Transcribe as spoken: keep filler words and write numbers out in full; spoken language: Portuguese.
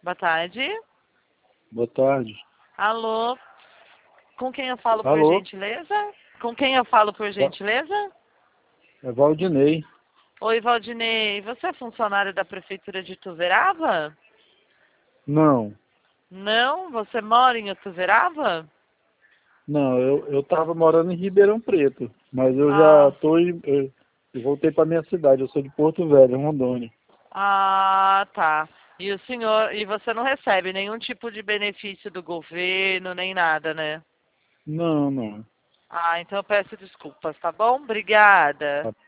Boa tarde. Boa tarde. Alô? Com quem eu falo por Alô? gentileza? Com quem eu falo por gentileza? É Valdinei. Oi, Valdinei. Você é funcionário da Prefeitura de Ituverava? Não, Não? Você mora em Ituverava? não, eu, eu tava morando em Ribeirão Preto, mas eu já Ah, tô em, eu, eu voltei para minha cidade, eu sou de Porto Velho, Rondônia. ah, tá. E o senhor, e você não recebe nenhum tipo de benefício do governo, nem nada, né? Não, não. Ah, então eu peço desculpas, tá bom? Obrigada. Tá